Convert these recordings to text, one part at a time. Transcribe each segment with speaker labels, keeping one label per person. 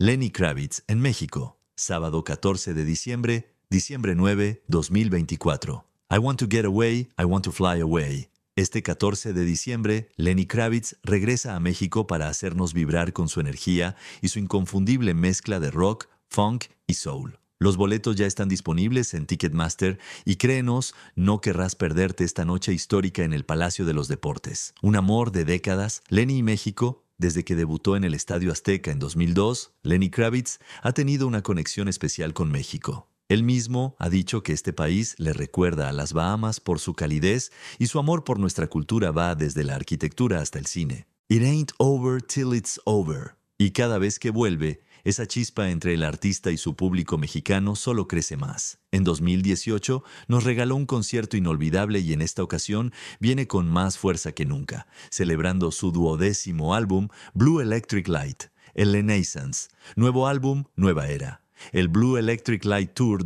Speaker 1: Lenny Kravitz en México, sábado 14 de diciembre, diciembre 9, 2024. I want to get away, I want to fly away. Este 14 de diciembre, Lenny Kravitz regresa a México para hacernos vibrar con su energía y su inconfundible mezcla de rock, funk y soul. Los boletos ya están disponibles en Ticketmaster y créenos, no querrás perderte esta noche histórica en el Palacio de los Deportes. Un amor de décadas, Lenny y México, desde que debutó en el Estadio Azteca en 2002, Lenny Kravitz ha tenido una conexión especial con México. Él mismo ha dicho que este país le recuerda a las Bahamas por su calidez y su amor por nuestra cultura va desde la arquitectura hasta el cine. It ain't over till it's over. Y cada vez que vuelve, esa chispa entre el artista y su público mexicano solo crece más. En 2018 nos regaló un concierto inolvidable y en esta ocasión viene con más fuerza que nunca, celebrando su 12º álbum, Blue Electric Light, el Renaissance. Nuevo álbum, nueva era. El Blue Electric Light Tour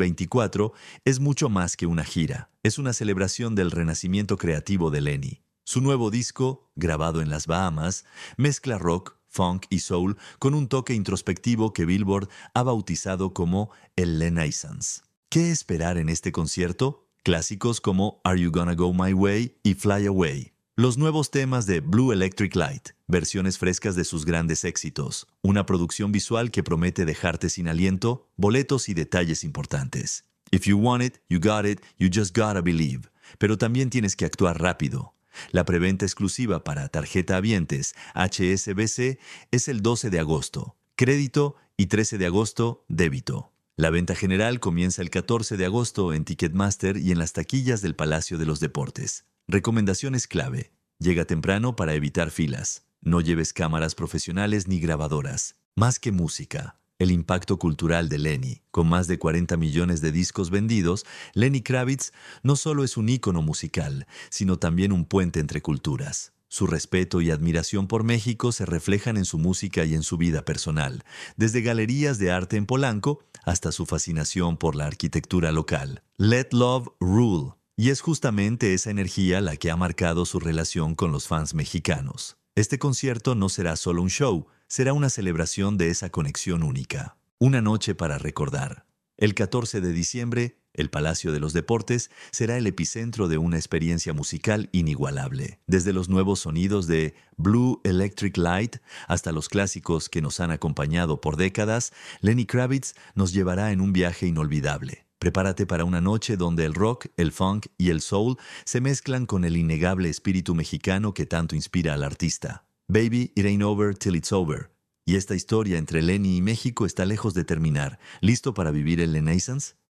Speaker 1: 2024 es mucho más que una gira. Es una celebración del renacimiento creativo de Lenny. Su nuevo disco, grabado en las Bahamas, mezcla rock, funk y soul con un toque introspectivo que Billboard ha bautizado como el Renaissance. ¿Qué esperar en este concierto? Clásicos como Are You Gonna Go My Way y Fly Away. Los nuevos temas de Blue Electric Light, versiones frescas de sus grandes éxitos, una producción visual que promete dejarte sin aliento, boletos y detalles importantes. If you want it, you got it, you just gotta believe. Pero también tienes que actuar rápido. La preventa exclusiva para tarjeta Habientes HSBC es el 12 de agosto, crédito y 13 de agosto, débito. La venta general comienza el 14 de agosto en Ticketmaster y en las taquillas del Palacio de los Deportes. Recomendaciones clave. Llega temprano para evitar filas. No lleves cámaras profesionales ni grabadoras. Más que música. El impacto cultural de Lenny. Con más de 40 millones de discos vendidos, Lenny Kravitz no solo es un ícono musical, sino también un puente entre culturas. Su respeto y admiración por México se reflejan en su música y en su vida personal, desde galerías de arte en Polanco hasta su fascinación por la arquitectura local. Let Love Rule. Y es justamente esa energía la que ha marcado su relación con los fans mexicanos. Este concierto no será solo un show, será una celebración de esa conexión única. Una noche para recordar. El 14 de diciembre, el Palacio de los Deportes será el epicentro de una experiencia musical inigualable. Desde los nuevos sonidos de Blue Electric Light hasta los clásicos que nos han acompañado por décadas, Lenny Kravitz nos llevará en un viaje inolvidable. Prepárate para una noche donde el rock, el funk y el soul se mezclan con el innegable espíritu mexicano que tanto inspira al artista. Baby, it ain't over till it's over. Y esta historia entre Lenny y México está lejos de terminar. ¿Listo para vivir el Renaissance?